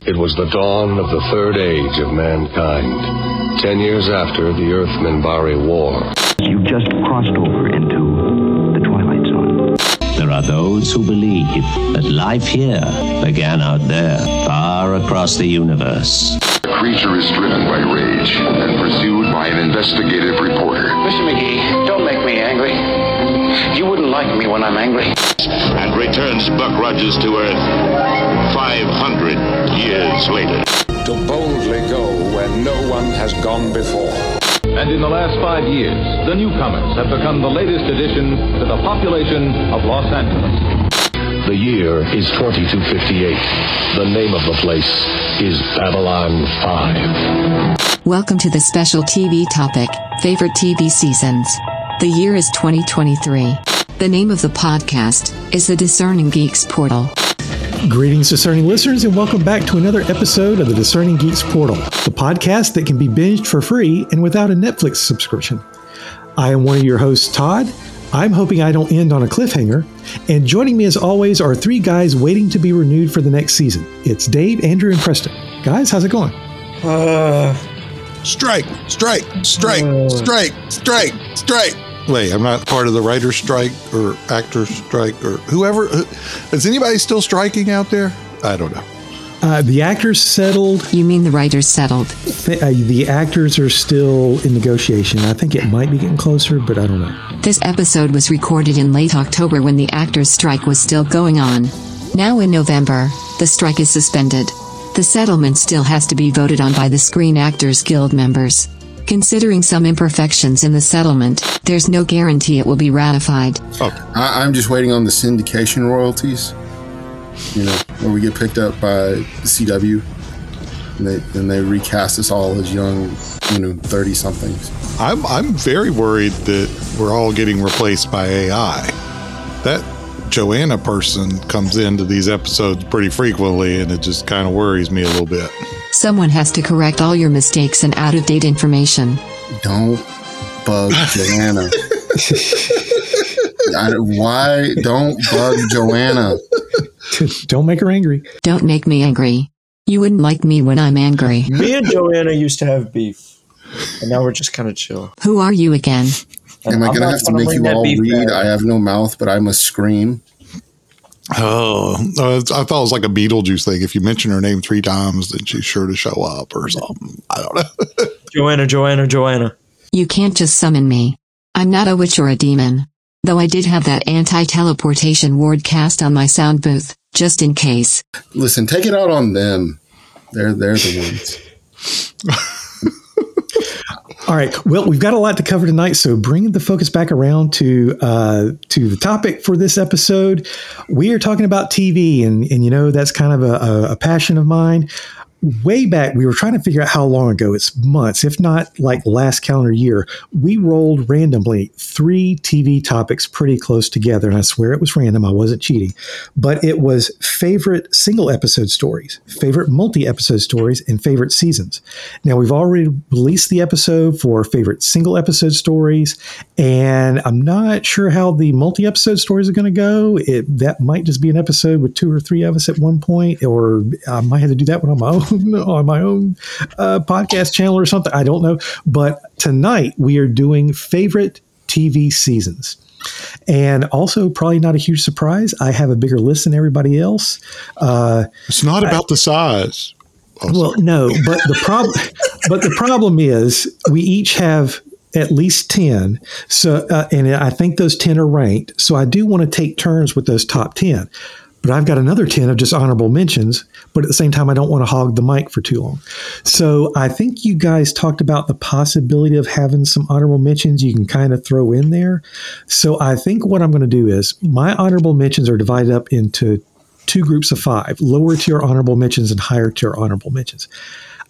It was the dawn of the third age of mankind, 10 years after the Earth-Minbari War. You've just crossed over into the Twilight Zone. There are those who believe that life here began out there, far across the universe. The creature is driven by rage and pursued by an investigative reporter. Mr. McGee, don't make me angry. You wouldn't like me when I'm angry. And returns Buck Rogers to Earth 500 years later. To boldly go where no one has gone before. And in the last 5 years, the newcomers have become the latest addition to the population of Los Angeles. The year is 2258. The name of the place is Babylon 5. Welcome to the special TV topic, Favorite TV Seasons. The year is 2023. The name of the podcast is the Discerning Geeks Portal. Greetings, discerning listeners, and welcome back to another episode of the Discerning Geeks Portal, the podcast that can be binged for free and without a Netflix subscription. I am one of your hosts, Todd. I'm hoping I don't end on a cliffhanger. And joining me as always are three guys waiting to be renewed for the next season. It's Dave, Andrew, and Preston. Guys, how's it going? Strike. Wait, I'm not part of the writer's strike or actor's strike or whoever. Is anybody still striking out there? I don't know. The actors settled. You mean the writers settled? The actors are still in negotiation. I think it might be getting closer, but I don't know. This episode was recorded in late October when the actors' strike was still going on. Now in November, the strike is suspended. The settlement still has to be voted on by the Screen Actors Guild members. Considering some imperfections in the settlement, there's no guarantee it will be ratified. I'm just waiting on the syndication royalties. You know, where we get picked up by the CW, and they recast us all as young, 30-somethings. I'm very worried that we're all getting replaced by AI. That Joanna person comes into these episodes pretty frequently, and it just kind of worries me a little bit. Someone has to correct all your mistakes and out-of-date information. Don't bug Joanna. Why don't bug Joanna? Don't make her angry. Don't make me angry. You wouldn't like me when I'm angry. Me and Joanna used to have beef, and now we're just kind of chill. Who are you again? Am I going to have to make you all read I have no mouth, but I must scream? Oh, I thought it was like a Beetlejuice thing. If you mention her name 3 times, then she's sure to show up or something. I don't know. Joanna. You can't just summon me. I'm not a witch or a demon. Though I did have that anti-teleportation ward cast on my sound booth, just in case. Listen, take it out on them. They're the ones. All right. Well, we've got a lot to cover tonight, so bringing the focus back around to the topic for this episode, we are talking about TV, and that's kind of a passion of mine. Way back, we were trying to figure out how long ago. It's months, if not like last calendar year. We rolled randomly 3 TV topics pretty close together, and I swear it was random. I wasn't cheating. But it was favorite single episode stories, favorite multi-episode stories, and favorite seasons. Now, we've already released the episode for favorite single episode stories, and I'm not sure how the multi-episode stories are going to go. That might just be an episode with 2 or 3 of us at one point, or I might have to do that one on my own podcast channel or something. I don't know. But tonight we are doing favorite TV seasons. And also, probably not a huge surprise, I have a bigger list than everybody else. It's not about the size. Well, no, but the problem is we each have at least 10. So, and I think those 10 are ranked. So I do want to take turns with those top 10. But I've got another 10 of just honorable mentions, but at the same time, I don't want to hog the mic for too long. So I think you guys talked about the possibility of having some honorable mentions you can kind of throw in there. So I think what I'm going to do is my honorable mentions are divided up into 2 groups of 5, lower tier honorable mentions and higher tier honorable mentions.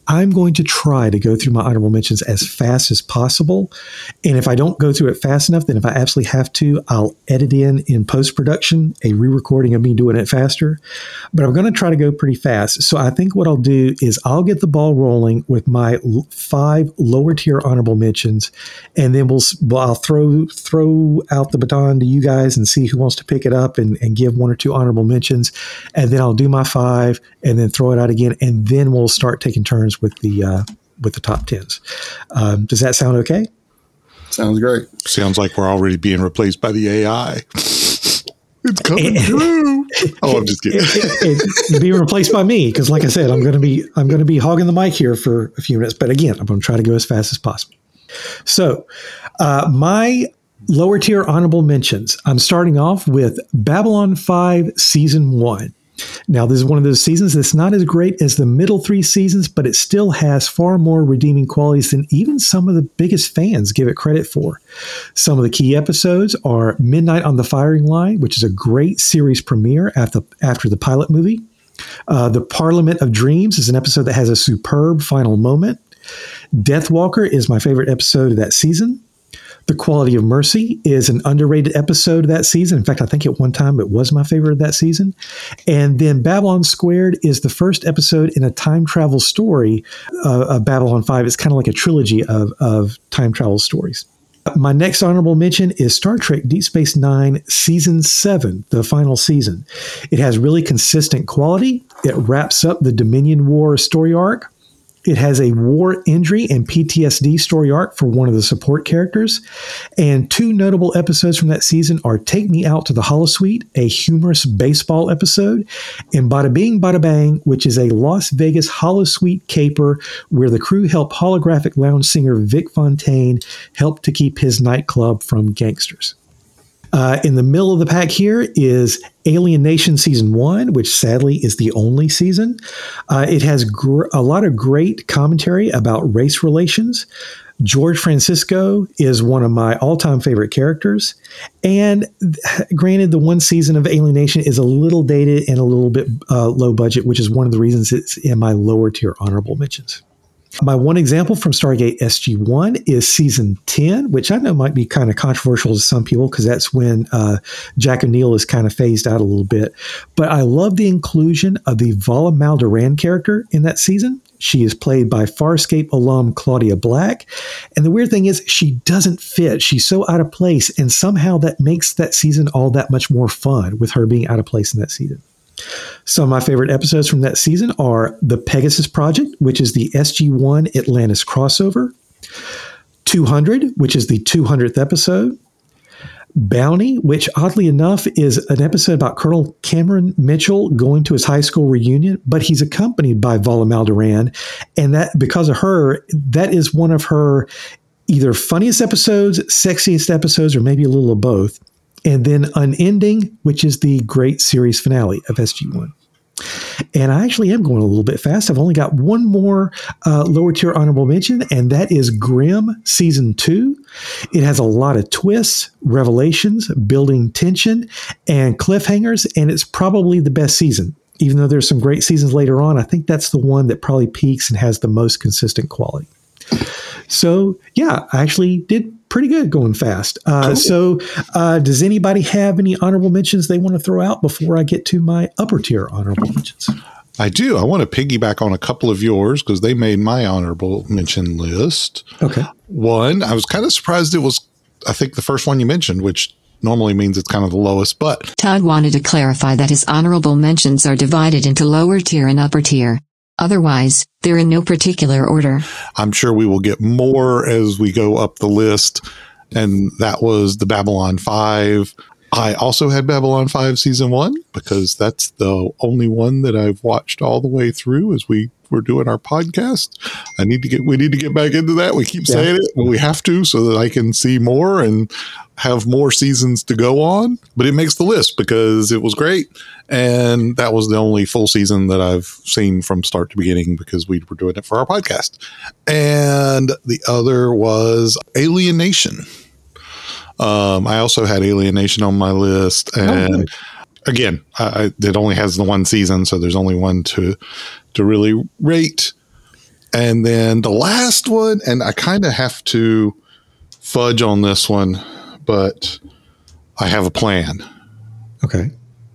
I'm going to try to go through my honorable mentions as fast as possible. And if I don't go through it fast enough, then if I absolutely have to, I'll edit in post-production, a re-recording of me doing it faster. But I'm going to try to go pretty fast. So I think what I'll do is I'll get the ball rolling with my 5 lower tier honorable mentions, and then I'll throw out the baton to you guys and see who wants to pick it up and give 1 or 2 honorable mentions. And then I'll do my 5 and then throw it out again. And then we'll start taking turns with the top 10s. Does that sound okay? Sounds great. Sounds like we're already being replaced by the AI. It's coming through. Oh, I'm just kidding. It'd be replaced by me because, like I said, I'm going to be hogging the mic here for a few minutes. But again, I'm going to try to go as fast as possible. So, my lower tier honorable mentions. I'm starting off with Babylon 5 Season 1. Now, this is one of those seasons that's not as great as the middle 3 seasons, but it still has far more redeeming qualities than even some of the biggest fans give it credit for. Some of the key episodes are Midnight on the Firing Line, which is a great series premiere after the pilot movie. The Parliament of Dreams is an episode that has a superb final moment. Deathwalker is my favorite episode of that season. The Quality of Mercy is an underrated episode of that season. In fact, I think at one time it was my favorite of that season. And then Babylon Squared is the first episode in a time travel story of Babylon 5. It's kind of like a trilogy of time travel stories. My next honorable mention is Star Trek Deep Space Nine Season 7, the final season. It has really consistent quality. It wraps up the Dominion War story arc. It has a war injury and PTSD story arc for one of the support characters. And 2 notable episodes from that season are Take Me Out to the Holosuite, a humorous baseball episode, and Bada Bing Bada Bang, which is a Las Vegas holosuite caper where the crew helped holographic lounge singer Vic Fontaine help to keep his nightclub from gangsters. In the middle of the pack here is Alien Nation Season 1, which sadly is the only season. It has a lot of great commentary about race relations. George Francisco is one of my all-time favorite characters. And granted, the 1 season of Alien Nation is a little dated and a little bit low budget, which is one of the reasons it's in my lower tier honorable mentions. My one example from Stargate SG-1 is Season 10, which I know might be kind of controversial to some people because that's when Jack O'Neill is kind of phased out a little bit. But I love the inclusion of the Vala Maldoran character in that season. She is played by Farscape alum Claudia Black. And the weird thing is she doesn't fit. She's so out of place. And somehow that makes that season all that much more fun with her being out of place in that season. Some of my favorite episodes from that season are The Pegasus Project, which is the SG-1 Atlantis crossover. 200, which is the 200th episode. Bounty, which oddly enough is an episode about Colonel Cameron Mitchell going to his high school reunion, but he's accompanied by Vala Maldoran. And that, because of her, that is one of her either funniest episodes, sexiest episodes, or maybe a little of both. And then Unending, which is the great series finale of SG-1. And I actually am going a little bit fast. I've only got one more lower tier honorable mention, and that is Grimm Season 2. It has a lot of twists, revelations, building tension, and cliffhangers, and it's probably the best season. Even though there's some great seasons later on, I think that's the one that probably peaks and has the most consistent quality. So, yeah, I actually did pretty good going fast. Cool. So does anybody have any honorable mentions they want to throw out before I get to my upper tier honorable mentions? I do. I want to piggyback on a couple of yours because they made my honorable mention list. Okay. One, I was kind of surprised it was, I think, the first one you mentioned, which normally means it's kind of the lowest, but Todd wanted to clarify that his honorable mentions are divided into lower tier and upper tier. Otherwise, they're in no particular order. I'm sure we will get more as we go up the list. And that was the Babylon 5. I also had Babylon 5 Season 1 because that's the only one that I've watched all the way through as we were doing our podcast. We need to get back into that. We keep saying it, but we have to so that I can see more and have more seasons to go on. But it makes the list because it was great. And that was the only full season that I've seen from start to beginning because we were doing it for our podcast. And the other was Alien Nation. I also had Alien Nation on my list. And again, it only has the one season, so there's only one to really rate. And then the last one, and I kind of have to fudge on this one, but I have a plan. Okay.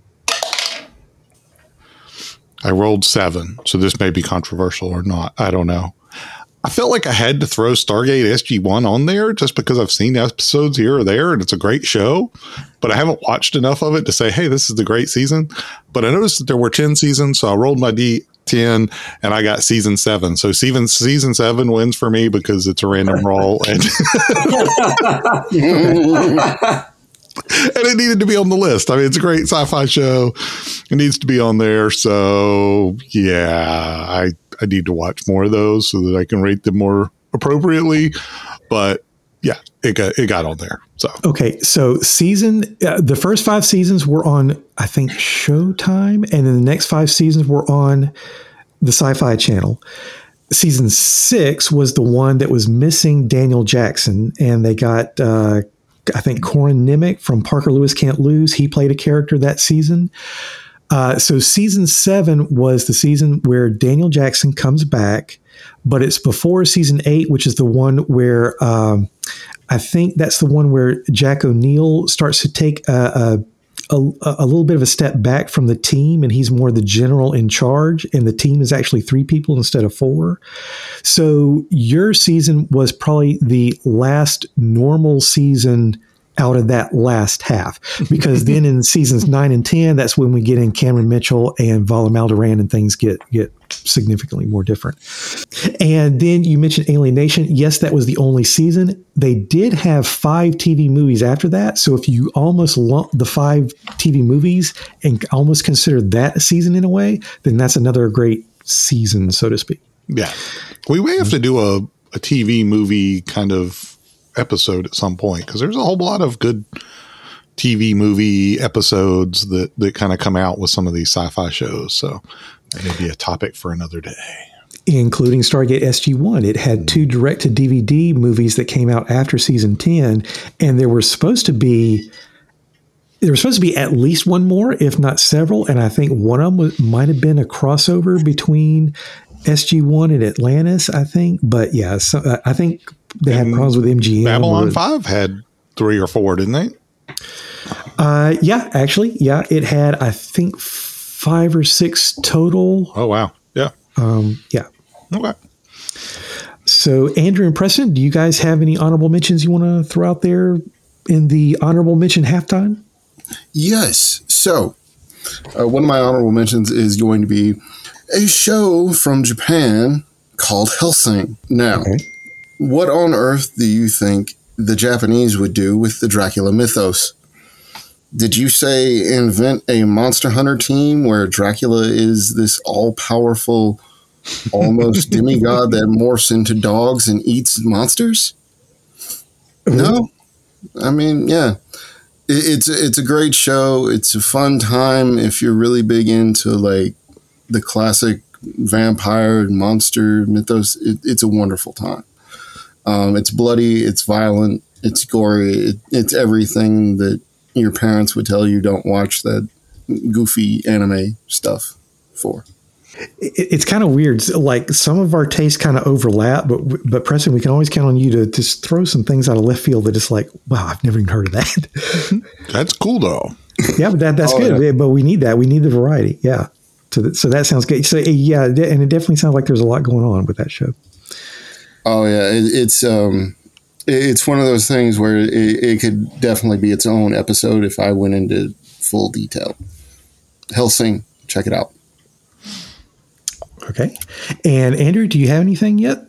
I rolled 7, so this may be controversial or not. I don't know. I felt like I had to throw Stargate SG-1 on there just because I've seen episodes here or there, and it's a great show, but I haven't watched enough of it to say, hey, this is the great season. But I noticed that there were 10 seasons, so I rolled my D10, and I got season 7. So season 7 wins for me because it's a random roll. And and it needed to be on the list. I mean, it's a great sci-fi show. It needs to be on there. So, yeah, I need to watch more of those so that I can rate them more appropriately. But, yeah, it got on there. So okay, so the first 5 seasons were on, I think, Showtime, and then the next 5 seasons were on the Sci-Fi Channel. Season 6 was the one that was missing Daniel Jackson, and they got I think Corin Nemec from Parker Lewis Can't Lose. He played a character that season. So season 7 was the season where Daniel Jackson comes back, but it's before season 8, which is the one where I think that's the one where Jack O'Neill starts to take a little bit of a step back from the team, and he's more the general in charge, and the team is actually 3 people instead of 4. So your season was probably the last normal season out of that last half, because then in seasons 9 and 10, that's when we get in Cameron Mitchell and Vala Maldoran, and things get significantly more different. And then you mentioned Alienation. Yes, that was the only season. They did have 5 TV movies after that. So if you almost lump the 5 TV movies and almost consider that a season in a way, then that's another great season, so to speak. Yeah. We may have to do a TV movie kind of episode at some point, because there's a whole lot of good TV movie episodes that kind of come out with some of these sci-fi shows. So that may be a topic for another day. Including Stargate SG-1. It had 2 direct-to-DVD movies that came out after season 10, and there was supposed to be at least one more, if not several, and I think one of them might have been a crossover between SG-1 and Atlantis, I think. But yeah, I think they had problems with MGM. Babylon 5 had 3 or 4, didn't they? Yeah, actually. Yeah, it had, I think, 5 or 6 total. Oh, wow. Yeah. Yeah. Okay. So, Andrew and Preston, do you guys have any honorable mentions you want to throw out there in the honorable mention halftime? Yes. So, one of my honorable mentions is going to be a show from Japan called Hellsing. Now, what on earth do you think the Japanese would do with the Dracula mythos? Did you say invent a Monster Hunter team where Dracula is this all-powerful, almost demigod that morphs into dogs and eats monsters? No? I mean, yeah. It's a great show. It's a fun time if you're really big into, like, the classic vampire monster mythos. It's a wonderful time. It's bloody, it's violent, it's gory, it's everything that your parents would tell you don't watch that goofy anime stuff for. It's kind of weird. Like, some of our tastes kind of overlap, but Preston, we can always count on you to just throw some things out of left field that it's like, wow, I've never even heard of that. That's cool though. Yeah, but that's good. Yeah. But we need that. We need the variety. Yeah. So that sounds good. So yeah, and it definitely sounds like there's a lot going on with that show. Oh yeah, it's one of those things where it could definitely be its own episode if I went into full detail. Hellsing, check it out. Okay. And Andrew, do you have anything yet?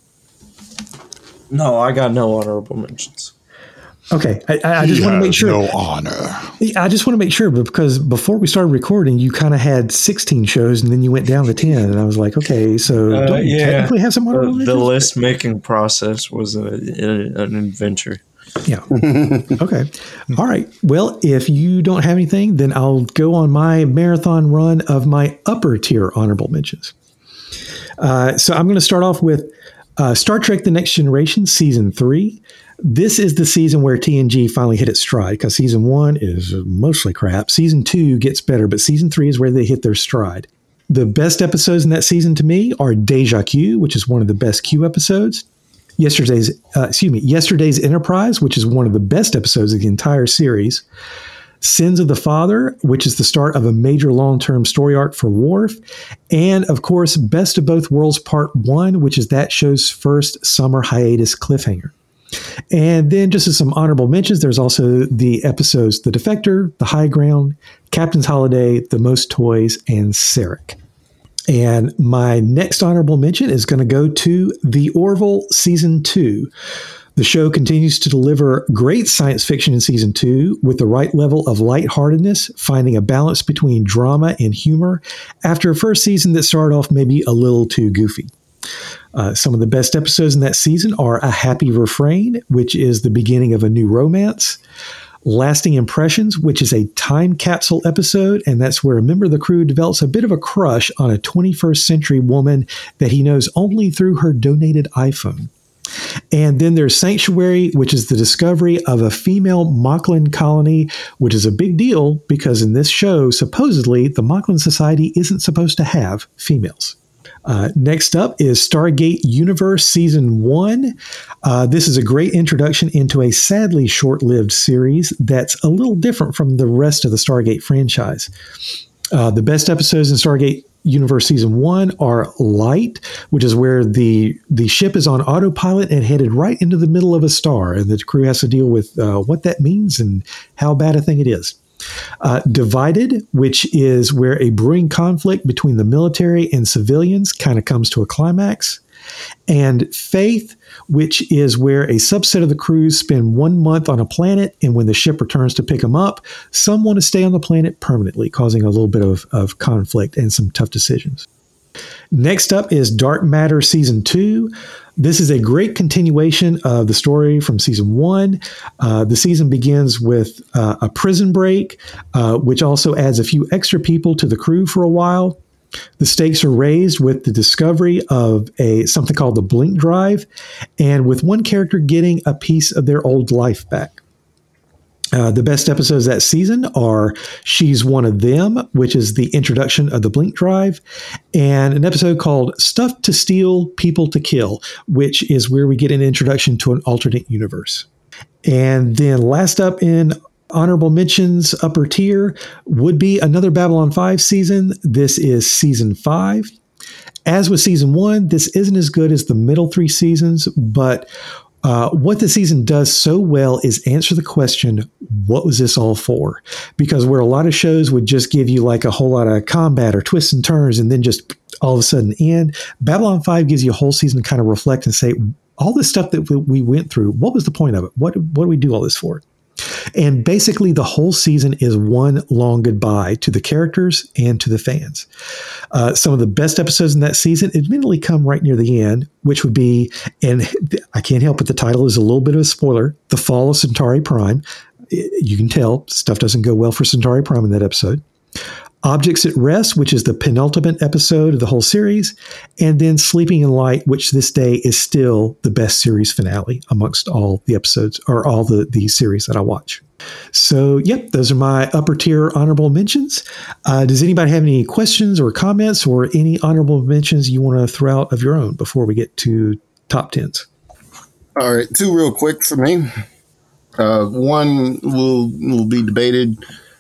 No, I got no honorable mentions. Okay. I just want to make sure. No honor. I just want to make sure, because before we started recording, you kind of had 16 shows and then you went down to 10. And I was like, okay, so don't you technically have some honorable mentions? The list making process was an adventure. Yeah. Okay. All right. Well, if you don't have anything, then I'll go on my marathon run of my upper tier honorable mentions. So I'm going to start off with Star Trek The Next Generation, Season 3. This is the season where TNG finally hit its stride, because Season 1 is mostly crap. Season 2 gets better, but Season 3 is where they hit their stride. The best episodes in that season to me are Deja Q, which is one of the best Q episodes. Yesterday's Enterprise, which is one of the best episodes of the entire series. Sins of the Father, which is the start of a major long-term story arc for Worf. And, of course, Best of Both Worlds Part 1, which is that show's first summer hiatus cliffhanger. And then just as some honorable mentions, there's also the episodes The Defector, The High Ground, Captain's Holiday, The Most Toys, and Sarek. And my next honorable mention is going to go to The Orville Season 2. The show continues to deliver great science fiction in Season 2 with the right level of lightheartedness, finding a balance between drama and humor after a first season that started off maybe a little too goofy. Some of the best episodes in that season are A Happy Refrain, which is the beginning of a new romance. Lasting Impressions, which is a time capsule episode, and that's where a member of the crew develops a bit of a crush on a 21st century woman that he knows only through her donated iPhone. And then there's Sanctuary, which is the discovery of a female Moclan colony, which is a big deal because in this show, supposedly, the Moclan Society isn't supposed to have females. Next up is Stargate Universe Season 1. This is a great introduction into a sadly short-lived series that's a little different from the rest of the Stargate franchise. The best episodes in Stargate Universe Season 1 are Light, which is where the ship is on autopilot and headed right into the middle of a star, and the crew has to deal with what that means and how bad a thing it is. Divided, which is where a brewing conflict between the military and civilians kind of comes to a climax. And Faith, which is where a subset of the crews spend 1 month on a planet, and when the ship returns to pick them up, some want to stay on the planet permanently, causing a little bit of conflict and some tough decisions. Next up is Dark Matter Season 2. This is a great continuation of the story from Season 1. The season begins with a prison break, which also adds a few extra people to the crew for a while. The stakes are raised with the discovery of something called the Blink Drive, and with one character getting a piece of their old life back. The best episodes that season are She's One of Them, which is the introduction of the Blink Drive, and an episode called Stuff to Steal, People to Kill, which is where we get an introduction to an alternate universe. And then last up in honorable mentions, upper tier, would be another Babylon 5 season. This is Season 5. As with Season 1, this isn't as good as the middle 3 seasons, but what the season does so well is answer the question, what was this all for? Because where a lot of shows would just give you like a whole lot of combat or twists and turns and then just all of a sudden end, Babylon 5 gives you a whole season to kind of reflect and say, all this stuff that we went through, what was the point of it? What do we do all this for? And basically, the whole season is one long goodbye to the characters and to the fans. Some of the best episodes in that season admittedly come right near the end, which would be, and I can't help it, the title is a little bit of a spoiler, The Fall of Centauri Prime. You can tell stuff doesn't go well for Centauri Prime in that episode. Objects at Rest, which is the penultimate episode of the whole series, and then Sleeping in Light, which this day is still the best series finale amongst all the episodes or all the series that I watch. So, yep, those are my upper tier honorable mentions. Does anybody have any questions or comments or any honorable mentions you want to throw out of your own before we get to top 10s? All right, 2 real quick for me. One will be debated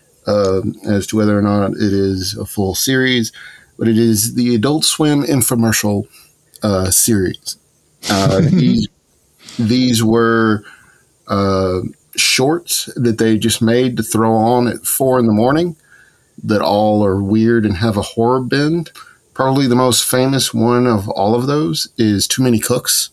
as to whether or not it is a full series, but it is the Adult Swim infomercial series. These were shorts that they just made to throw on at 4 a.m. that all are weird and have a horror bend. Probably the most famous one of all of those is Too Many Cooks.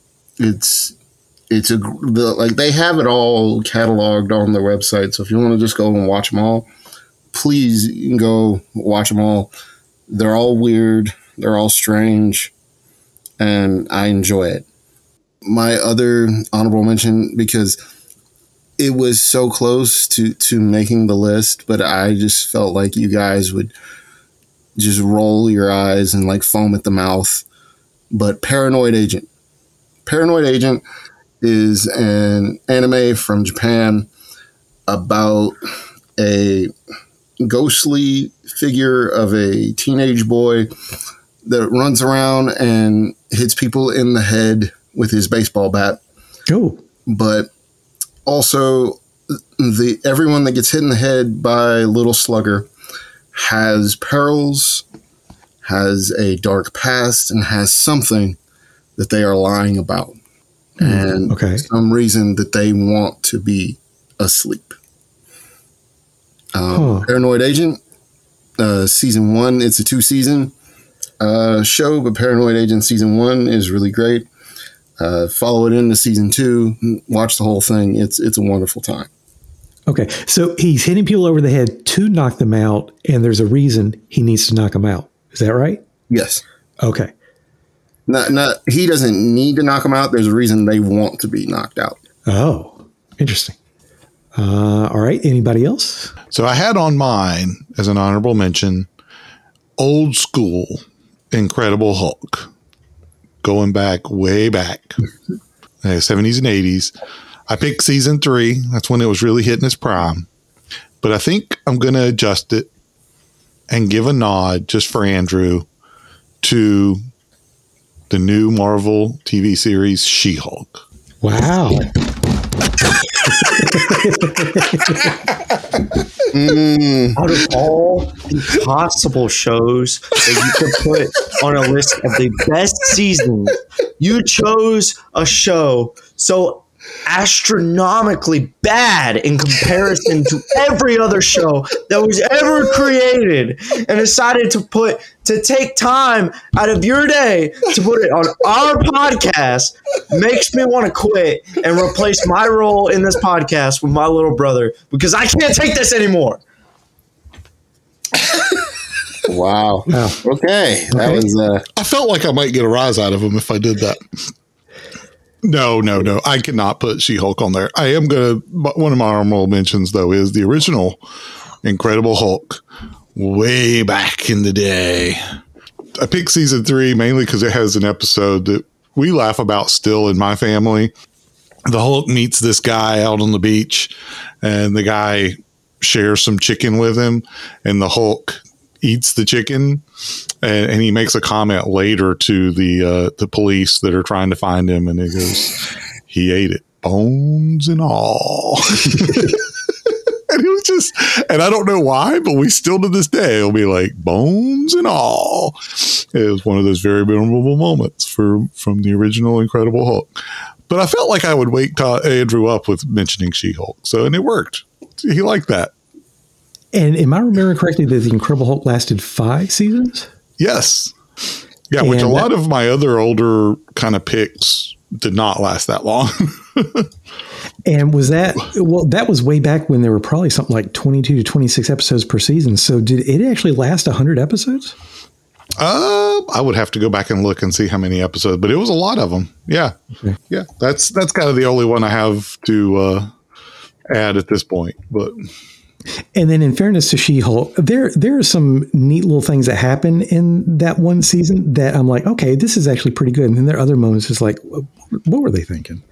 They have it all cataloged on their website. So if you want to just go and watch them all, please go watch them all. They're all weird. They're all strange. And I enjoy it. My other honorable mention, because it was so close to making the list, but I just felt like you guys would just roll your eyes and like foam at the mouth. But Paranoid Agent. Paranoid Agent is an anime from Japan about a ghostly figure of a teenage boy that runs around and hits people in the head with his baseball bat. Oh. But also, everyone that gets hit in the head by Little Slugger has perils, has a dark past, and has something that they are lying about. And for some reason that they want to be asleep. Paranoid Agent, season 1, it's a 2-season show, but Paranoid Agent season 1 is really great. Follow it into season 2, watch the whole thing. It's a wonderful time. Okay, so he's hitting people over the head to knock them out, and there's a reason he needs to knock them out. Is that right? Yes. Okay. Not he doesn't need to knock them out. There's a reason they want to be knocked out. Oh, interesting. All right. Anybody else? So I had on mine as an honorable mention, old school Incredible Hulk, going back, way back, 70s and 80s. I picked season 3. That's when it was really hitting its prime. But I think I'm going to adjust it and give a nod just for Andrew to the new Marvel TV series, She-Hulk. Wow. Out of all the possible shows that you could put on a list of the best seasons, you chose a show so astronomically bad in comparison to every other show that was ever created, and decided to take time out of your day to put it on our podcast. Makes me want to quit and replace my role in this podcast with my little brother, because I can't take this anymore. Wow. Okay. That was I felt like I might get a rise out of him if I did that. No. I cannot put She-Hulk on there. I am going to, one of my honorable mentions, though, is the original Incredible Hulk way back in the day. I picked season 3 mainly because it has an episode that we laugh about still in my family. The Hulk meets this guy out on the beach, and the guy shares some chicken with him, and the Hulk eats the chicken, and he makes a comment later to the police that are trying to find him, and he goes, he ate it, bones and all. And it was just, and I don't know why, but we still to this day will be like, bones and all. It was one of those very memorable moments from the original Incredible Hulk. But I felt like I would wake Andrew up with mentioning She-Hulk, and it worked. He liked that. And am I remembering correctly that the Incredible Hulk lasted 5 seasons? Yes. Yeah, which a lot of my other older kind of picks did not last that long. And was that, that was way back when there were probably something like 22 to 26 episodes per season. So did it actually last 100 episodes? I would have to go back and look and see how many episodes, but it was a lot of them. Yeah. Okay. Yeah. That's kind of the only one I have to add at this point, but. And then in fairness to She-Hulk, there are some neat little things that happen in that one season that I'm like, okay, this is actually pretty good. And then there are other moments just like, what were they thinking?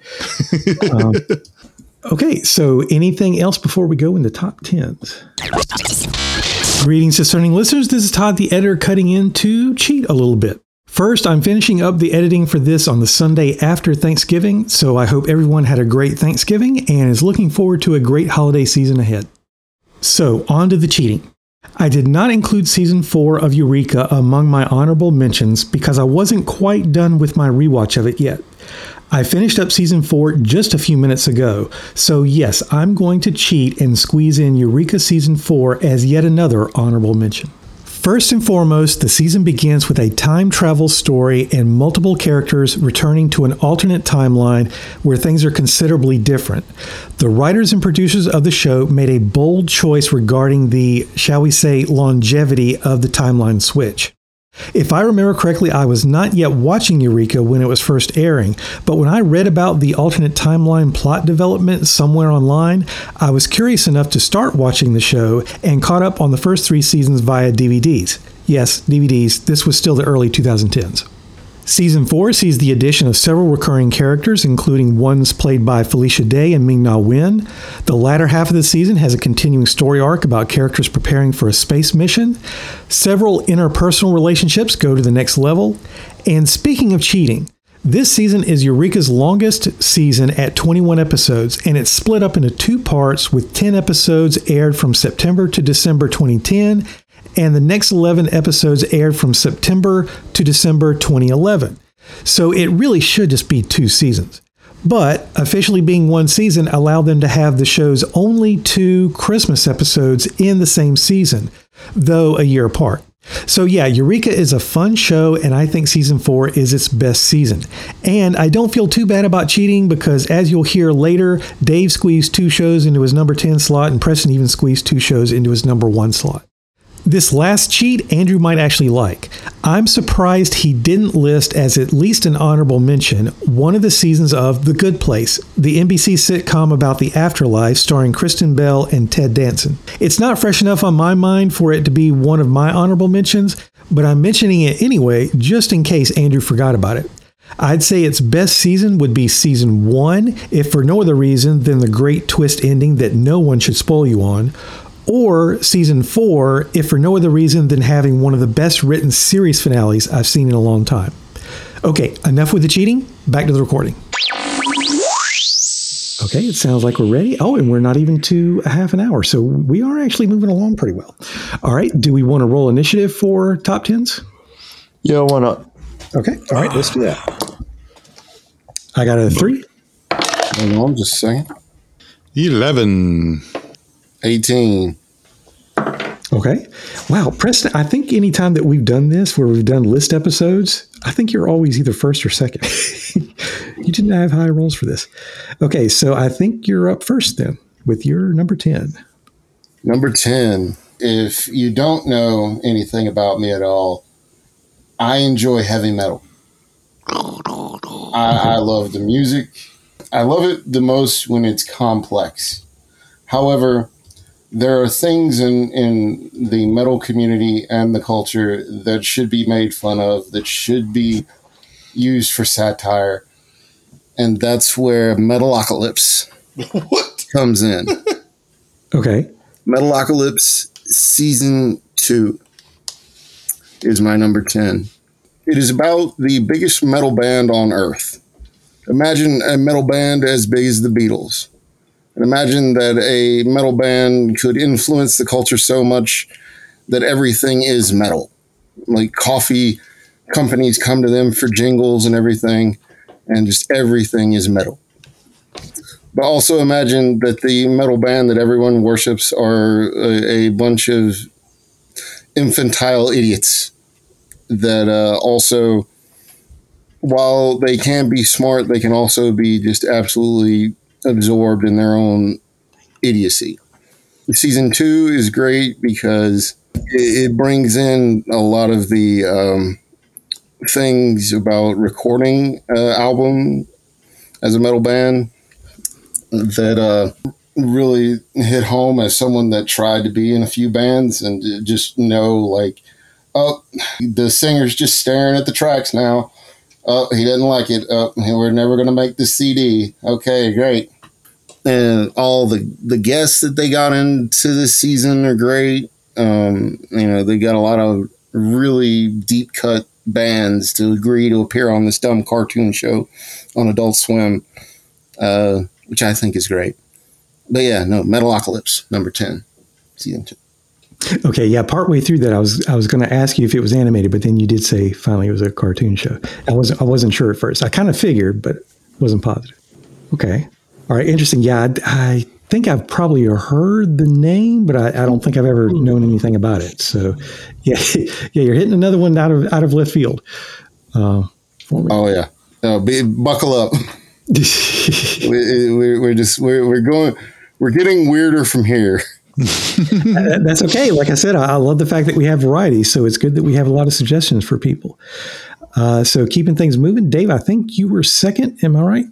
Okay, so anything else before we go in the top 10s? Greetings, discerning listeners. This is Todd, the editor, cutting in to cheat a little bit. First, I'm finishing up the editing for this on the Sunday after Thanksgiving, so I hope everyone had a great Thanksgiving and is looking forward to a great holiday season ahead. So, on to the cheating. I did not include Season 4 of Eureka among my honorable mentions because I wasn't quite done with my rewatch of it yet. I finished up Season 4 just a few minutes ago, so yes, I'm going to cheat and squeeze in Eureka Season 4 as yet another honorable mention. First and foremost, the season begins with a time travel story and multiple characters returning to an alternate timeline where things are considerably different. The writers and producers of the show made a bold choice regarding the, shall we say, longevity of the timeline switch. If I remember correctly, I was not yet watching Eureka when it was first airing, but when I read about the alternate timeline plot development somewhere online, I was curious enough to start watching the show and caught up on the first 3 seasons via DVDs. Yes, DVDs, this was still the early 2010s. Season 4 sees the addition of several recurring characters, including ones played by Felicia Day and Ming-Na Wen. The latter half of the season has a continuing story arc about characters preparing for a space mission. Several interpersonal relationships go to the next level. And speaking of cheating, this season is Eureka's longest season at 21 episodes, and it's split up into 2 parts with 10 episodes aired from September to December 2010, and the next 11 episodes aired from September to December 2011. So it really should just be 2 seasons. But officially being 1 season allowed them to have the show's only 2 Christmas episodes in the same season, though a year apart. So yeah, Eureka is a fun show, and I think season 4 is its best season. And I don't feel too bad about cheating because, as you'll hear later, Dave squeezed 2 shows into his number 10 slot, and Preston even squeezed 2 shows into his number 1 slot. This last cheat, Andrew might actually like. I'm surprised he didn't list as at least an honorable mention one of the seasons of The Good Place, the NBC sitcom about the afterlife starring Kristen Bell and Ted Danson. It's not fresh enough on my mind for it to be one of my honorable mentions, but I'm mentioning it anyway just in case Andrew forgot about it. I'd say its best season would be season 1, if for no other reason than the great twist ending that no one should spoil you on, or season 4, if for no other reason than having one of the best written series finales I've seen in a long time. Okay, enough with the cheating. Back to the recording. Okay, it sounds like we're ready. Oh, and we're not even to a half an hour, so we are actually moving along pretty well. All right, do we want to roll initiative for top 10s? Yeah, why not? Okay, all right, let's do that. I got a 3. Hold on just a second. 11. 18. Okay. Wow, Preston, I think any time that we've done this, where we've done list episodes, I think you're always either first or second. You didn't have high rolls for this. Okay, so I think you're up first then with your number 10. Number 10. If you don't know anything about me at all, I enjoy heavy metal. I love the music. I love it the most when it's complex. However, there are things in the metal community and the culture that should be made fun of, that should be used for satire. And that's where Metalocalypse comes in. Okay. Metalocalypse Season 2 is my number 10. It is about the biggest metal band on Earth. Imagine a metal band as big as the Beatles. And imagine that a metal band could influence the culture so much that everything is metal. Like coffee companies come to them for jingles and everything, and just everything is metal. But also imagine that the metal band that everyone worships are a bunch of infantile idiots that also, while they can be smart, they can also be just absolutely absorbed in their own idiocy. Season 2 is great because it brings in a lot of the things about recording album as a metal band that really hit home as someone that tried to be in a few bands and just know, like, oh, the singer's just staring at the tracks now. Oh, he doesn't like it. Oh, we're never going to make this CD. Okay, great. And all the guests that they got into this season are great. They got a lot of really deep cut bands to agree to appear on this dumb cartoon show on Adult Swim, which I think is great. But yeah, no, Metalocalypse, number 10, season 2. Okay, yeah, partway through that, I was going to ask you if it was animated, but then you did say finally it was a cartoon show. I wasn't sure at first. I kind of figured, but wasn't positive. Okay, all right, interesting. Yeah, I think I've probably heard the name, but I don't think I've ever known anything about it. So, yeah, you're hitting another one out of left field. Oh yeah, buckle up. We're getting weirder from here. That's okay. Like I said, I love the fact that we have variety, so it's good that we have a lot of suggestions for people. So keeping things moving, Dave, I think you were second. Am I right?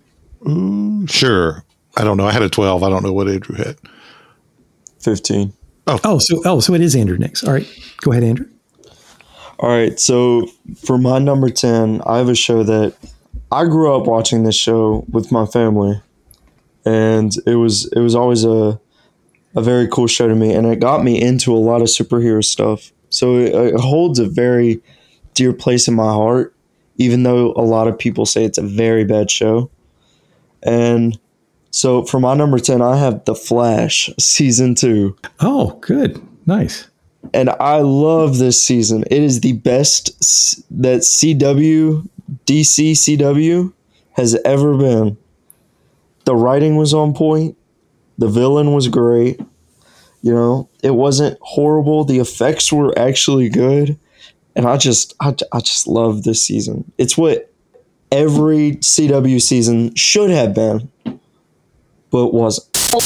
Sure. I don't know. I had a 12. I don't know what Andrew had. 15. So it is Andrew next. All right, go ahead, Andrew. All right, so for my number 10, I have a show that I grew up watching this show with my family, and it was always a very cool show to me, and it got me into a lot of superhero stuff. So it holds a very dear place in my heart, even though a lot of people say it's a very bad show. And so for my number 10, I have The Flash season 2. Oh, good. Nice. And I love this season. It is the best that DC CW has ever been. The writing was on point. The villain was great. You know, it wasn't horrible. The effects were actually good. And I just love this season. It's what every CW season should have been, but wasn't.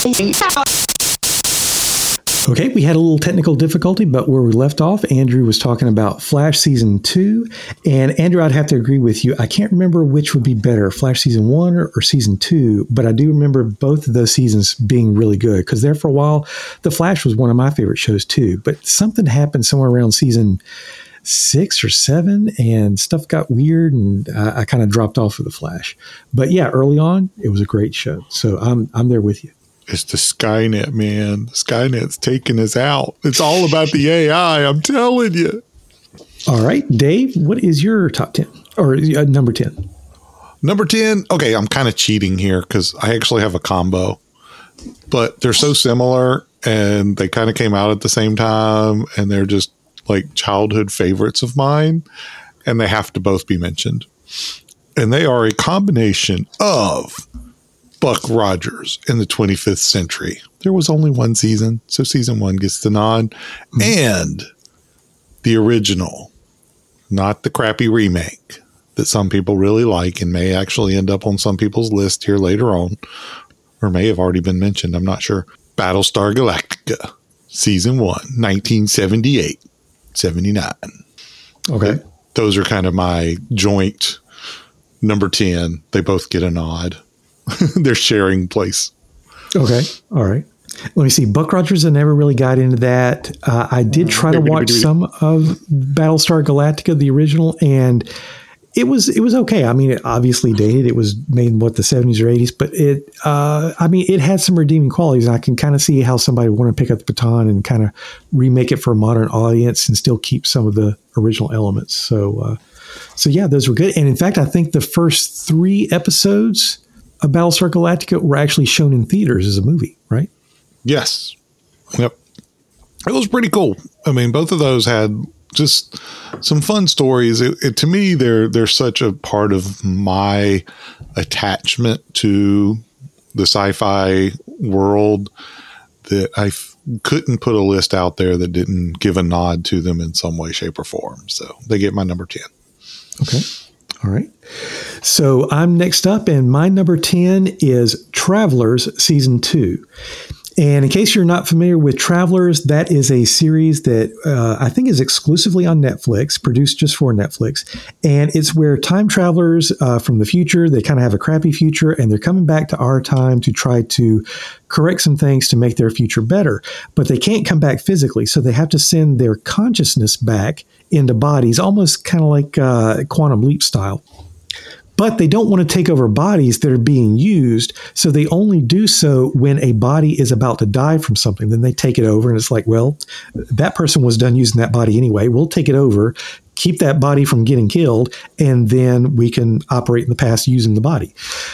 Okay, we had a little technical difficulty, but where we left off, Andrew was talking about Flash Season 2. And Andrew, I'd have to agree with you. I can't remember which would be better, Flash Season 1 or Season 2, but I do remember both of those seasons being really good, because there for a while, The Flash was one of my favorite shows too. But something happened somewhere around Season 6 or 7, and stuff got weird, and I kind of dropped off of The Flash. But yeah, early on, it was a great show. So I'm there with you. It's the Skynet, man. Skynet's taking us out. It's all about the AI, I'm telling you. All right, Dave, what is your top 10 or number 10? Number 10. Okay, I'm kind of cheating here because I actually have a combo, but they're so similar and they kind of came out at the same time, and they're just like childhood favorites of mine, and they have to both be mentioned. And they are a combination of Buck Rogers in the 25th Century. There was only one season, so season 1 gets the nod. And the original, not the crappy remake that some people really like and may actually end up on some people's list here later on, or may have already been mentioned, I'm not sure. Battlestar Galactica, season 1, 1978, 79. Okay. Those are kind of my joint number 10. They both get a nod. They're sharing place. Okay. All right. Let me see. Buck Rogers, I never really got into that. I did try to watch some of Battlestar Galactica, the original, and it was okay. I mean, it obviously dated. It was made in the 70s or 80s, but it had some redeeming qualities. I can kind of see how somebody would want to pick up the baton and kind of remake it for a modern audience and still keep some of the original elements. So yeah, those were good. And in fact, I think the first 3 episodes of Battlestar Galactica were actually shown in theaters as a movie, right? Yes. Yep. It was pretty cool. I mean, both of those had just some fun stories. To me, they're such a part of my attachment to the sci-fi world that I couldn't put a list out there that didn't give a nod to them in some way, shape, or form. So they get my number 10. Okay. All right. So I'm next up, and my number 10 is Travelers Season 2. And in case you're not familiar with Travelers, that is a series that I think is exclusively on Netflix, produced just for Netflix. And it's where time travelers from the future, they kind of have a crappy future, and they're coming back to our time to try to correct some things to make their future better. But they can't come back physically, so they have to send their consciousness back into bodies, almost kind of like Quantum Leap style. But they don't want to take over bodies that are being used, so they only do so when a body is about to die from something. Then they take it over, and it's like, well, that person was done using that body anyway. We'll take it over, keep that body from getting killed, and then we can operate in the past using the body.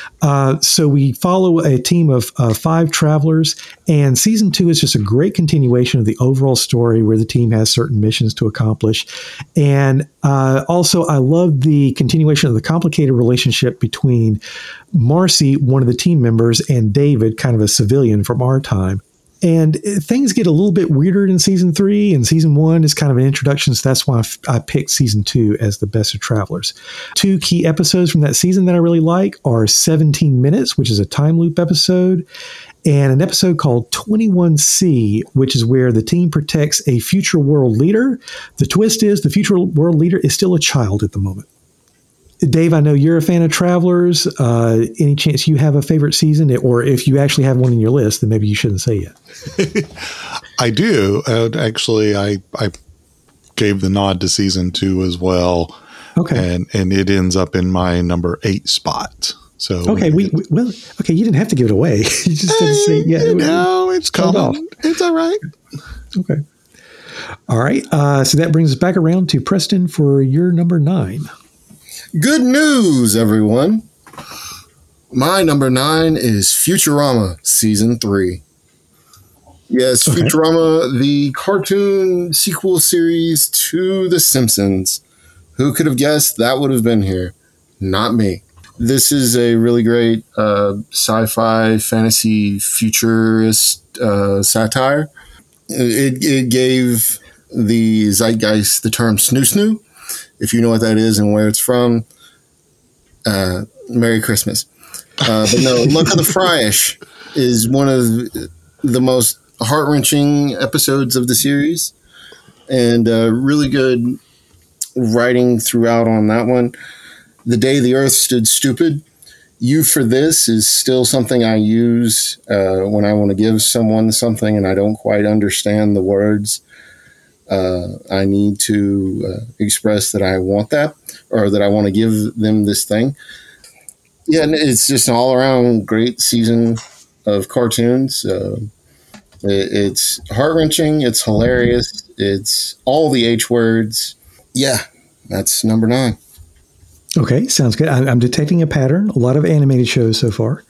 So we follow a team of 5 travelers, and season 2 is just a great continuation of the overall story where the team has certain missions to accomplish. And also, I love the continuation of the complicated relationship between Marcy, one of the team members, and David, kind of a civilian from our time. And things get a little bit weirder in season 3, and season 1 is kind of an introduction. So that's why I picked season 2 as the best of Travelers. 2 key episodes from that season that I really like are 17 Minutes, which is a time loop episode, and an episode called 21C, which is where the team protects a future world leader. The twist is the future world leader is still a child at the moment. Dave, I know you're a fan of Travelers. Any chance you have a favorite season? Or if you actually have one in your list, then maybe you shouldn't say it. I do. Actually, I gave the nod to season 2 as well. Okay. And it ends up in my number 8 spot. So okay, you didn't have to give it away. You just had to say, no, it's coming. It's all right. Okay. All right. So that brings us back around to Preston for your number 9. Good news, everyone. My number 9 is Futurama season 3. Yes, okay. Futurama, the cartoon sequel series to The Simpsons. Who could have guessed that would have been here? Not me. This is a really great sci-fi, fantasy, futurist satire. It gave the zeitgeist the term snoo-snoo. If you know what that is and where it's from, Merry Christmas. But no, Luck of the Fryish is one of the most heart-wrenching episodes of the series. And really good writing throughout on that one. The Day the Earth Stood Stupid. You for This is still something I use when I want to give someone something and I don't quite understand the words. I need to express that I want that or that I want to give them this thing. Yeah, and it's just an all-around great season of cartoons. It's heart-wrenching. It's hilarious. It's all the H words. Yeah, that's number 9. Okay, sounds good. I'm detecting a pattern. A lot of animated shows so far.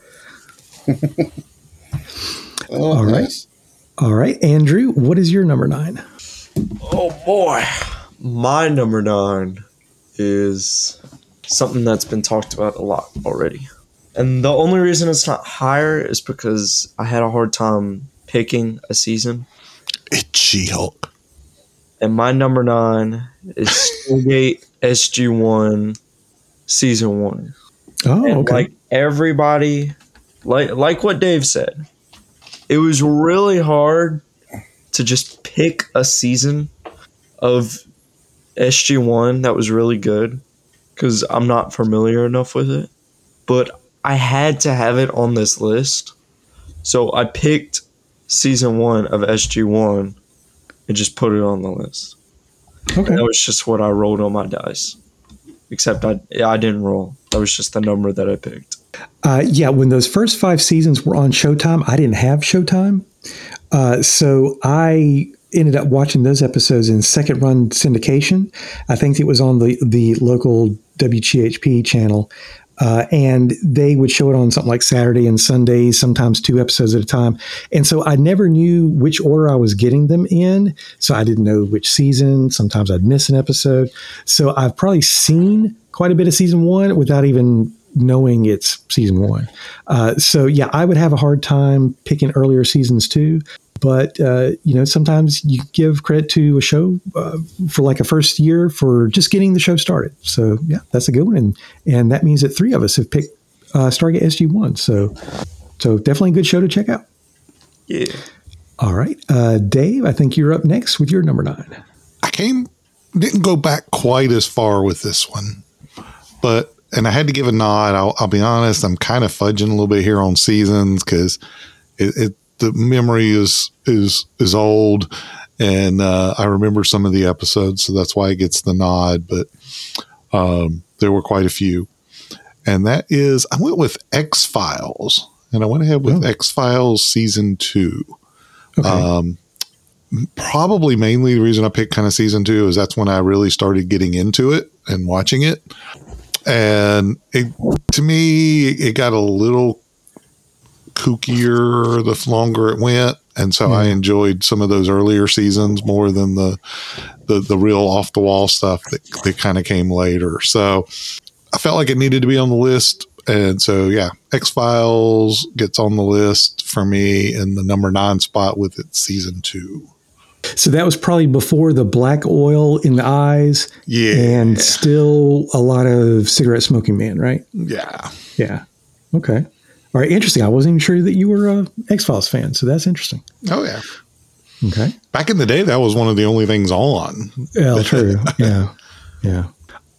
All right. Nice. All right. Andrew, what is your number 9? Oh, boy. My number 9 is something that's been talked about a lot already. And the only reason it's not higher is because I had a hard time picking a season. It's She-Hulk. And my number 9 is Stargate SG-1 Season 1. Oh, and okay. Like everybody, like what Dave said, it was really hard to just pick a season of SG-1 that was really good because I'm not familiar enough with it. But I had to have it on this list. So I picked Season 1 of SG-1 and just put it on the list. Okay. That was just what I rolled on my dice. Except I didn't roll. That was just the number that I picked. Yeah, when those first 5 seasons were on Showtime, I didn't have Showtime. So I ended up watching those episodes in second run syndication. I think it was on the local WGHP channel. And they would show it on something like Saturday and Sundays, sometimes 2 episodes at a time. And so I never knew which order I was getting them in. So I didn't know which season. Sometimes I'd miss an episode. So I've probably seen quite a bit of season 1 without even knowing it's season 1. So yeah, I would have a hard time picking earlier seasons too. But, sometimes you give credit to a show for like a first year for just getting the show started. So, yeah, that's a good one. And that means that 3 of us have picked Stargate SG-1. So definitely a good show to check out. Yeah. All right. Dave, I think you're up next with your number 9. Didn't go back quite as far with this one. And I had to give a nod. I'll be honest, I'm kind of fudging a little bit here on seasons because the memory is old, and I remember some of the episodes, so that's why it gets the nod. But there were quite a few, and that is I went with X-Files, and I went ahead with X-Files season 2. Okay. Probably mainly the reason I picked kind of season 2 is that's when I really started getting into it and watching it, and to me it got a little kookier the longer it went, and so I enjoyed some of those earlier seasons more than the real off the wall stuff that kind of came later. So I felt like it needed to be on the list, and so yeah, X-Files gets on the list for me in the number 9 spot with its season 2. So that was probably before the black oil in the eyes, and still a lot of cigarette smoking man, right? Yeah. Okay. All right, interesting. I wasn't even sure that you were a X-Files fan, so that's interesting. Oh, yeah. Okay. Back in the day, that was one of the only things on. Yeah, true. Yeah.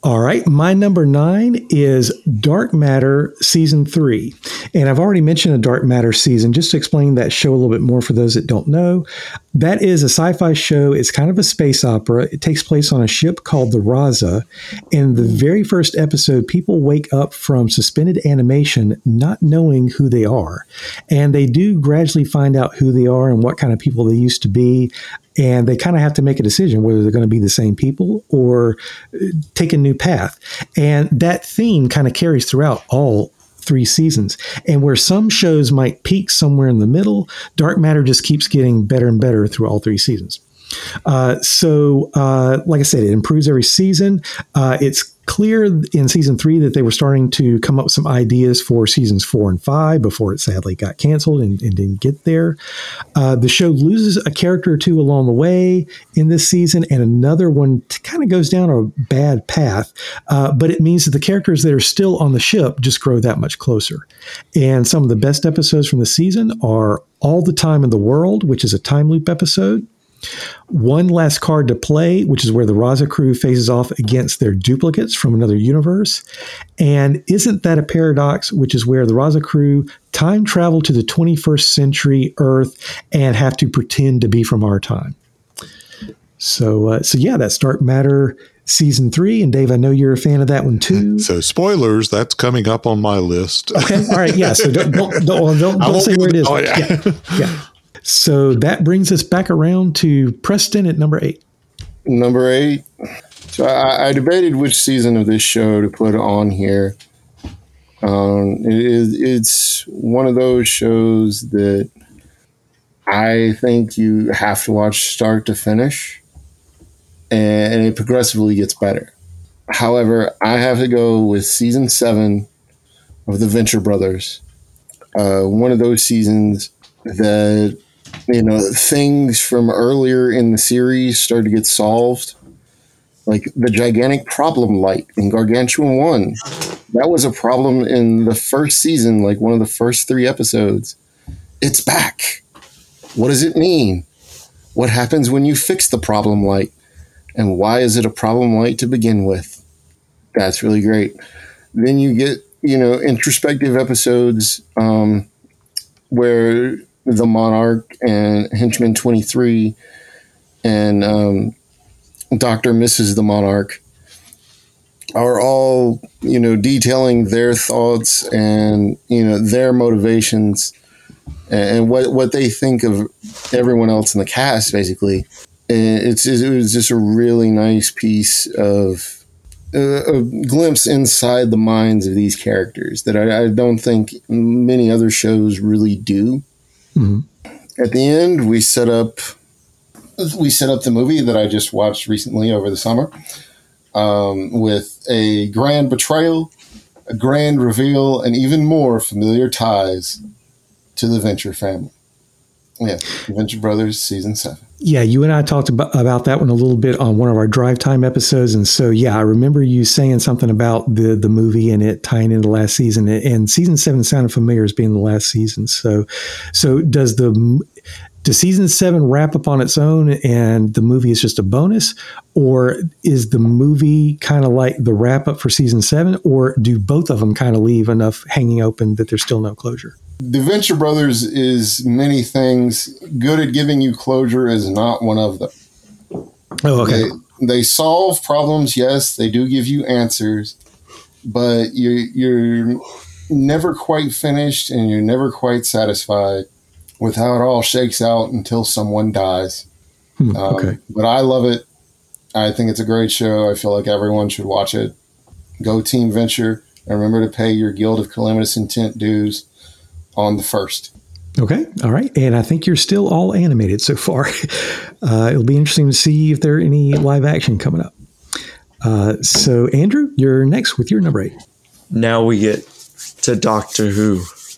All right. My number 9 is Dark Matter Season 3. And I've already mentioned a Dark Matter season. Just to explain that show a little bit more for those that don't know, that is a sci-fi show. It's kind of a space opera. It takes place on a ship called the Raza. In the very first episode, people wake up from suspended animation not knowing who they are. And they do gradually find out who they are and what kind of people they used to be. And they kind of have to make a decision whether they're going to be the same people or take a new path. And that theme kind of carries throughout all 3 seasons. And where some shows might peak somewhere in the middle, Dark Matter just keeps getting better and better through all 3 seasons. So like I said, it improves every season. It's clear in season 3 that they were starting to come up with some ideas for seasons 4 and 5 before it sadly got canceled and didn't get there. The show loses a character or 2 along the way in this season, and another one kind of goes down a bad path. But it means that the characters that are still on the ship just grow that much closer. And some of the best episodes from the season are All the Time in the World, which is a time loop episode. One Last Card to Play, which is where the Raza crew faces off against their duplicates from another universe. And Isn't That a Paradox, which is where the Raza crew time travel to the 21st century Earth and have to pretend to be from our time. So yeah, that's Dark Matter Season 3. And Dave, I know you're a fan of that one too. So spoilers, that's coming up on my list. Okay. All right. Yeah. So don't say where it is. Oh, yeah. Yeah. So that brings us back around to Preston at number 8. Number 8. So I debated which season of this show to put on here. It's one of those shows that I think you have to watch start to finish, and it progressively gets better. However, I have to go with season 7 of The Venture Brothers. One of those seasons that, things from earlier in the series started to get solved. Like the gigantic problem light in Gargantuan 1. That was a problem in the first season, like one of the first 3 episodes. It's back. What does it mean? What happens when you fix the problem light? And why is it a problem light to begin with? That's really great. Then you get, introspective episodes where the Monarch and Henchman 23 and Dr. and Mrs. the Monarch are all, detailing their thoughts and, their motivations and what they think of everyone else in the cast, basically. And it was just a really nice piece of a glimpse inside the minds of these characters that I don't think many other shows really do. Mm-hmm. At the end, we set up the movie that I just watched recently over the summer, with a grand betrayal, a grand reveal, and even more familiar ties to the Venture family. Yeah, The Venture Brothers Season 7. Yeah, you and I talked about that one a little bit on one of our drive time episodes. And so, yeah, I remember you saying something about the movie and it tying into last season. And Season 7 sounded familiar as being the last season. So does Season 7 wrap up on its own and the movie is just a bonus? Or is the movie kind of like the wrap up for Season 7? Or do both of them kind of leave enough hanging open that there's still no closure? The Venture Brothers is many things. Good at giving you closure is not one of them. Oh, okay. They solve problems, yes. They do give you answers, but you're never quite finished and you're never quite satisfied with how it all shakes out until someone dies. Okay. But I love it. I think it's a great show. I feel like everyone should watch it. Go Team Venture, and remember to pay your Guild of Calamitous Intent dues on the 1st. Okay. All right. And I think you're still all animated so far. It'll be interesting to see if there are any live action coming up. So Andrew, you're next with your number 8. Now we get to Doctor Who.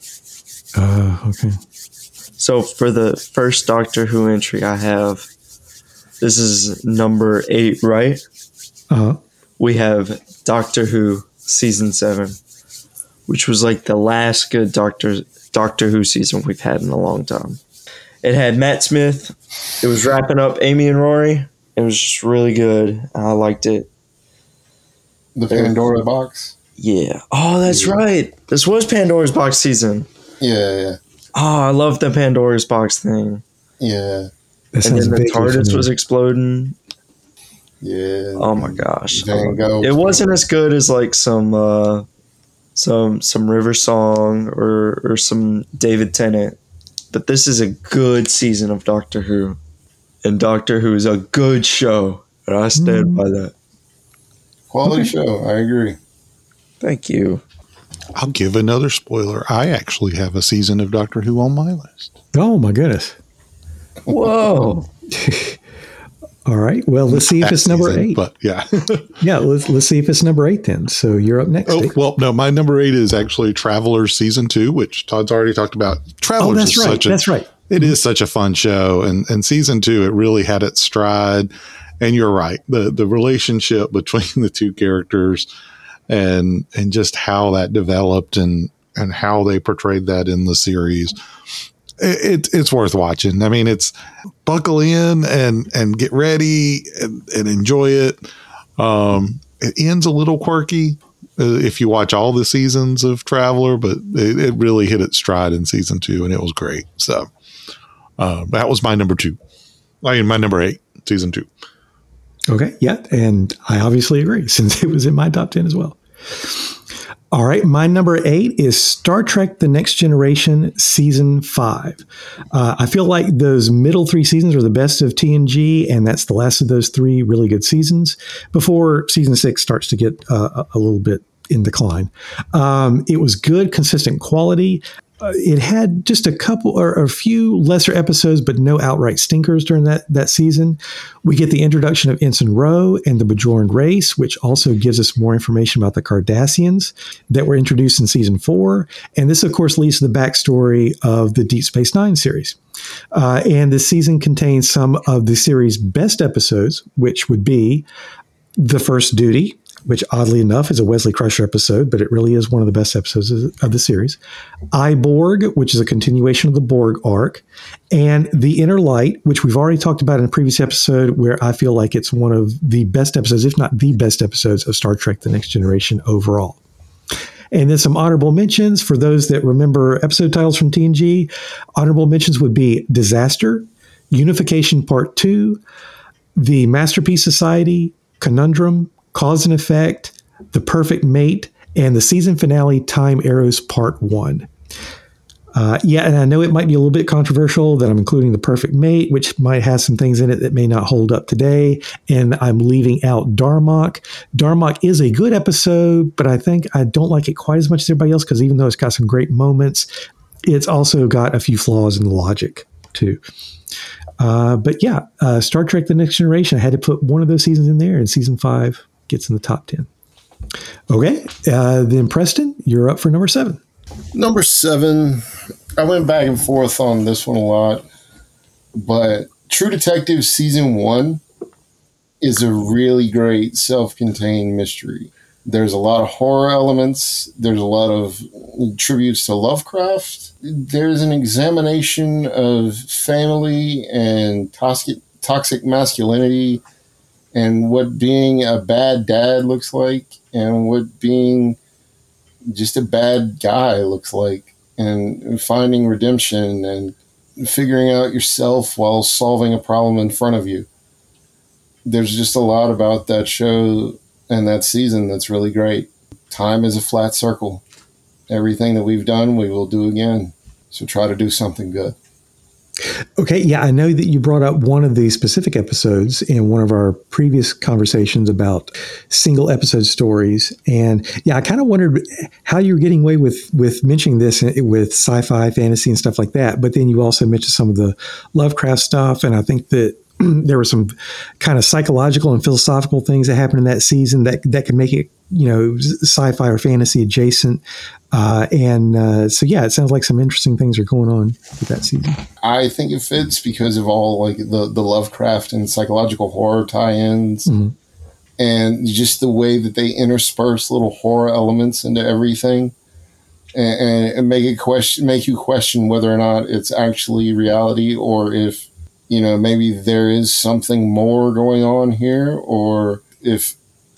Okay. So for the first Doctor Who entry I have, this is number 8, right? Uh-huh. We have Doctor Who Season 7, which was like the last good Doctor Who season we've had in a long time. It had Matt Smith. It was wrapping up Amy and Rory. It was just really good. I liked it. The Pandora box. Yeah. Oh, that's right. This was Pandora's box season. Yeah. Oh, I love the Pandora's box thing. Yeah. And then the TARDIS was exploding. Yeah. Oh my gosh. Van Gogh. It wasn't as good as like some River Song or some David Tennant, but this is a good season of Doctor Who, and Doctor Who is a good show, and I stand by that. Quality show. I agree. Thank you. I'll give another spoiler. I actually have a season of Doctor Who on my list. Oh my goodness. Whoa. All right. Well, let's see if it's number 8. But yeah. Yeah, let's see if it's number 8 then. So you're up next. Oh, well, no, my number 8 is actually Travelers season 2, which Todd's already talked about. Travelers that's is right. such a, that's right. It is such a fun show. And season 2, it really had its stride. And you're right. The relationship between the two characters and just how that developed and how they portrayed that in the series. It's worth watching. I mean, it's buckle in and get ready and enjoy it. It ends a little quirky if you watch all the seasons of Traveler, but it really hit its stride in season 2 and it was great. So that was my number 2. I mean, my number 8, season 2. Okay. Yeah. And I obviously agree since it was in my top 10 as well. All right. My number 8 is Star Trek The Next Generation Season 5. I feel like those middle 3 seasons are the best of TNG, and that's the last of those 3 really good seasons before season 6 starts to get a little bit in decline. It was good, consistent quality. It had just a couple or a few lesser episodes, but no outright stinkers during that season. We get the introduction of Ensign Ro and the Bajoran race, which also gives us more information about the Cardassians that were introduced in season 4. And this, of course, leads to the backstory of the Deep Space Nine series. And this season contains some of the series' best episodes, which would be The First Duty, which oddly enough is a Wesley Crusher episode, but it really is one of the best episodes of the series. I, Borg, which is a continuation of the Borg arc, and The Inner Light, which we've already talked about in a previous episode, where I feel like it's one of the best episodes, if not the best episodes of Star Trek The Next Generation overall. And then some honorable mentions for those that remember episode titles from TNG. Honorable mentions would be Disaster, Unification Part 2, The Masterpiece Society, Conundrum, Cause and Effect, The Perfect Mate, and the season finale, Time Arrows Part 1. And I know it might be a little bit controversial that I'm including The Perfect Mate, which might have some things in it that may not hold up today, and I'm leaving out Darmok. Darmok is a good episode, but I think I don't like it quite as much as everybody else because even though it's got some great moments, it's also got a few flaws in the logic, too. Star Trek The Next Generation, I had to put one of those seasons in there, and season 5 gets in the top 10. Okay, then Preston, you're up for number 7. Number 7, I went back and forth on this one a lot, but True Detective Season 1 is a really great self-contained mystery. There's a lot of horror elements. There's a lot of tributes to Lovecraft. There's an examination of family and toxic masculinity and what being a bad dad looks like and what being just a bad guy looks like, and finding redemption and figuring out yourself while solving a problem in front of you. There's just a lot about that show and that season that's really great. Time is a flat circle. Everything that we've done, we will do again. So try to do something good. Okay, yeah, I know that you brought up one of the specific episodes in one of our previous conversations about single episode stories. And yeah, I kind of wondered how you were getting away with mentioning this with sci-fi, fantasy, and stuff like that. But then you also mentioned some of the Lovecraft stuff. And I think that there were some kind of psychological and philosophical things that happened in that season that could make it, sci-fi or fantasy adjacent. So it sounds like some interesting things are going on with that season. I think it fits because of all like the Lovecraft and psychological horror tie-ins, and just the way that they intersperse little horror elements into everything, and make you question whether or not it's actually reality, or if maybe there is something more going on here, or if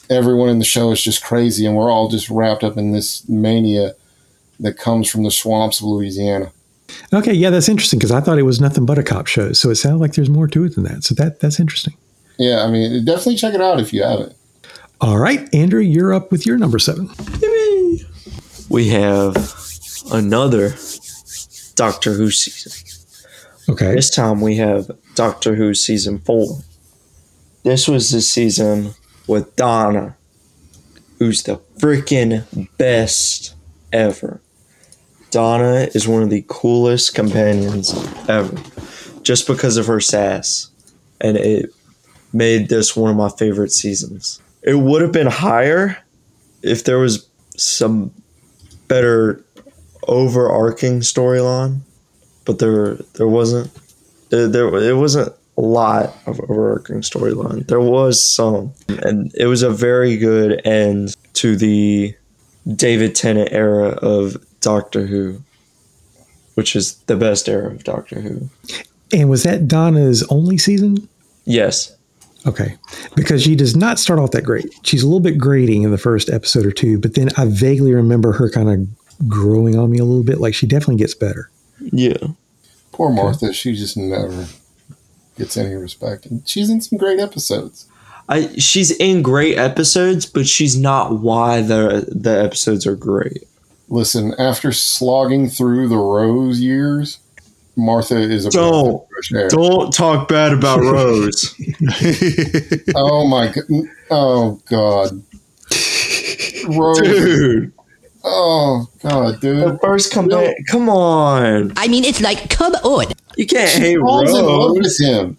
everyone in the show is just crazy, and we're all just wrapped up in this mania that comes from the swamps of Louisiana. Okay, yeah, that's interesting because I thought it was nothing but a cop show. So it sounds like there's more to it than that. So that's interesting. Yeah, I mean, definitely check it out if you haven't. All right, Andrew, you're up with your number 7. Yippee! We have another Doctor Who season. Okay. This time we have Doctor Who season 4. This was the season with Donna, who's the freaking best ever. Donna is one of the coolest companions ever, just because of her sass, and it made this one of my favorite seasons. It would have been higher if there was some better overarching storyline, but there wasn't. It wasn't a lot of overarching storyline. There was some, and it was a very good end to the David Tennant era of Doctor Who, which is the best era of Doctor Who. And was that Donna's only season? Yes. Okay. Because she does not start off that great. She's a little bit grating in the first episode or two, but then I vaguely remember her kind of growing on me a little bit. Like she definitely gets better. Yeah. Poor Martha. She just never gets any respect. And she's in some great episodes. She's in great episodes, but she's not why the episodes are great. Listen, after slogging through the Rose years, Martha is a don't talk bad about Rose. Oh my god! Oh god, Rose, dude! Oh god, dude! The first come on! I mean, it's like, come on! You can't she hate falls Rose. in love with him.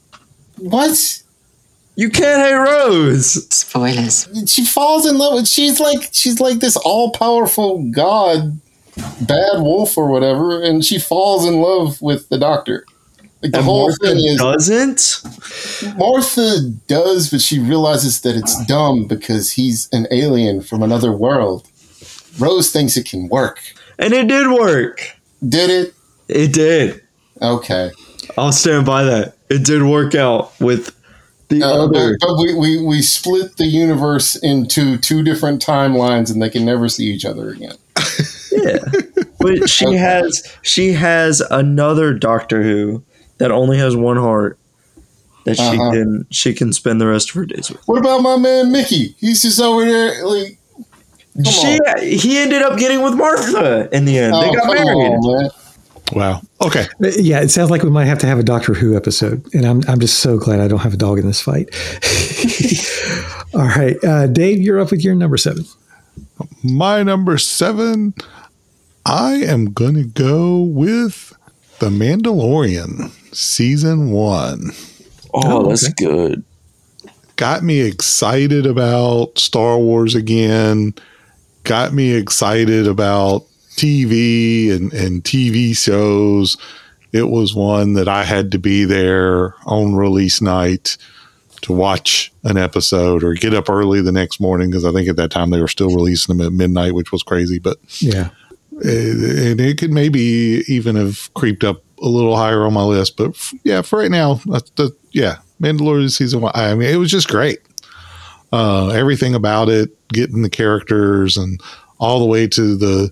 What? You can't hate Rose. Spoilers. She falls in love with. She's like this all powerful god, bad wolf or whatever, and she falls in love with the Doctor. Like the whole Martha thing is doesn't. Martha does, but she realizes that it's dumb because he's an alien from another world. Rose thinks it can work, and it did work. Did it? It did. Okay, I'll stand by that. It did work out with. But we split the universe into 2 different timelines, and they can never see each other again. Yeah, but she has another Doctor Who that only has one heart that she can spend the rest of her days with. What about my man Mickey? He's just over there like. He ended up getting with Martha in the end. They got married. Wow. Okay. Yeah, it sounds like we might have to have a Doctor Who episode, and I'm just so glad I don't have a dog in this fight. All right, Dave, you're up with your number 7. My number 7, I am going to go with The Mandalorian, season 1. Oh, that's good. Got me excited about Star Wars again. Got me excited about TV and TV shows. It was one that I had to be there on release night to watch an episode or get up early the next morning, because I think at that time they were still releasing them at midnight, which was crazy. But yeah, and it could maybe even have creeped up a little higher on my list. But yeah, for right now, Mandalorian season 1. I mean, it was just great. Everything about it, getting the characters, and all the way to the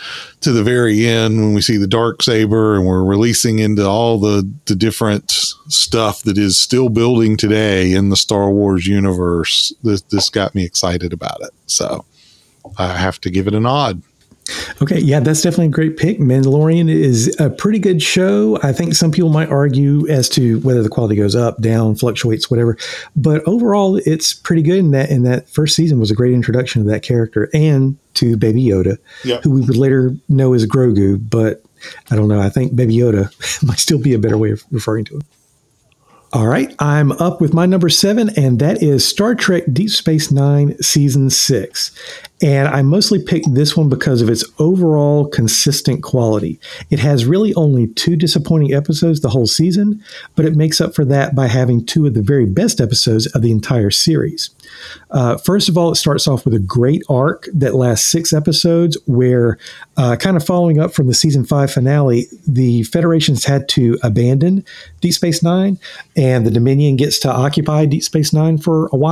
very end when we see the Darksaber and we're releasing into all the different stuff that is still building today in the Star Wars universe. This got me excited about it. So I have to give it a nod. Okay, yeah, that's definitely a great pick. Mandalorian is a pretty good show. I think some people might argue as to whether the quality goes up, down, fluctuates, whatever. But overall, it's pretty good. And that first season was a great introduction to that character and to Baby Yoda, who we would later know as Grogu. But I don't know. I think Baby Yoda might still be a better way of referring to him. All right, I'm up with my number 7, and that is Star Trek Deep Space Nine Season 6. And I mostly picked this one because of its overall consistent quality. It has really only 2 disappointing episodes the whole season, but it makes up for that by having 2 of the very best episodes of the entire series. First of all, it starts off with a great arc that lasts 6 episodes where, kind of following up from the season 5 finale, the Federation's had to abandon Deep Space Nine, and the Dominion gets to occupy Deep Space Nine for a while.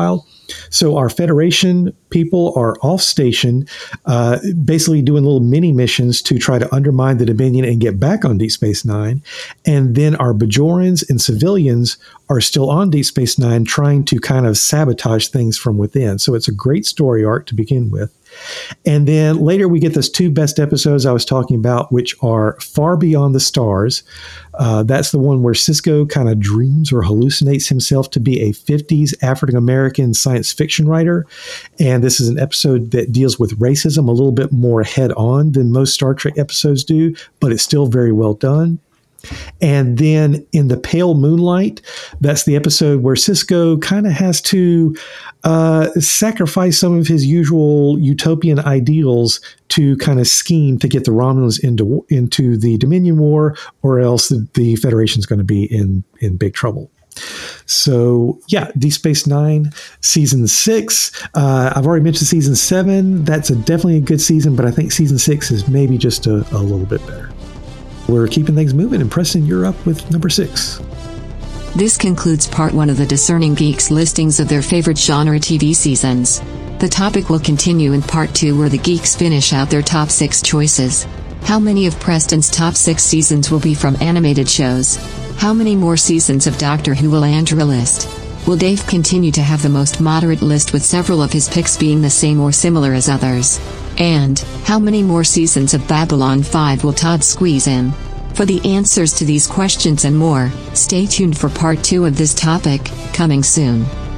So our Federation people are off station, basically doing little mini missions to try to undermine the Dominion and get back on Deep Space Nine. And then our Bajorans and civilians are still on Deep Space Nine trying to kind of sabotage things from within. So it's a great story arc to begin with. And then later we get those 2 best episodes I was talking about, which are Far Beyond the Stars. That's the one where Sisko kind of dreams or hallucinates himself to be a 50s African-American science fiction writer. And this is an episode that deals with racism a little bit more head-on than most Star Trek episodes do, but it's still very well done. And then in The Pale Moonlight, that's the episode where Sisko kind of has to sacrifice some of his usual utopian ideals to kind of scheme to get the Romulans into the Dominion War, or else the Federation's going to be in big trouble. So, yeah, Deep Space Nine, Season 6. I've already mentioned Season 7. That's definitely a good season, but I think Season 6 is maybe just a little bit better. We're keeping things moving, and Preston, you're up with number 6. This concludes part 1 of the Discerning Geeks listings of their favorite genre TV seasons. The topic will continue in part 2, where the geeks finish out their top 6 choices. How many of Preston's top 6 seasons will be from animated shows? How many more seasons of Doctor Who will Andrew list? Will Dave continue to have the most moderate list, with several of his picks being the same or similar as others? And how many more seasons of Babylon 5 will Todd squeeze in? For the answers to these questions and more, stay tuned for part 2 of this topic, coming soon.